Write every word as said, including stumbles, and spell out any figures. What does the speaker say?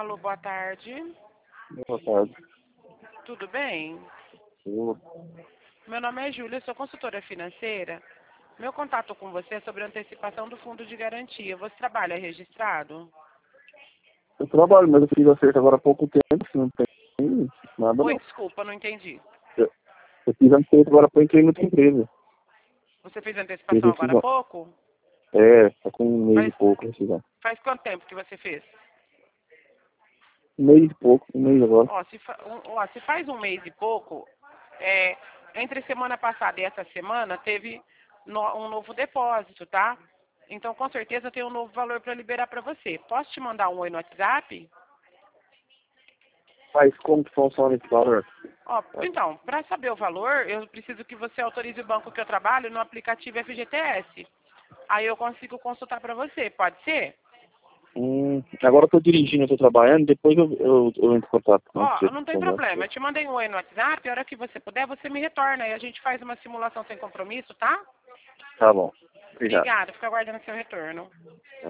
Alô, boa tarde. Boa tarde. Tudo bem? Eu, Meu nome é Júlia, sou consultora financeira. Meu contato com você é sobre a antecipação do fundo de garantia. Você trabalha registrado? eu trabalho, mas eu fiz acerto agora há pouco tempo, não tem nada Oi, não. desculpa, não entendi. Eu, eu fiz acerto agora para entrei em outra empresa. Você fez a Fiz antecipação agora há rescisão. pouco? É, tá com um mês e Faz, pouco rescisão. faz quanto tempo que você fez? Um mês e pouco, um mês agora. Ó, se, fa- um- ó, se faz um mês e pouco, é, entre semana passada e essa semana, teve no- um novo depósito, tá? Então, com certeza, tem um novo valor para liberar para você. Posso te mandar um oi no WhatsApp? Mas como que funciona esse valor? Ó, então, para saber o valor, eu preciso que você autorize o banco que eu trabalho no aplicativo F G T S. Aí eu consigo consultar para você, pode ser? Hum, agora eu tô dirigindo, eu tô trabalhando, depois eu, eu, eu entro em contato com você. Ó, não tem problema. Eu te mandei um oi no WhatsApp, a hora que você puder, você me retorna. Aí a gente faz uma simulação sem compromisso, tá? Tá bom. Obrigado. Obrigada, fico aguardando seu retorno.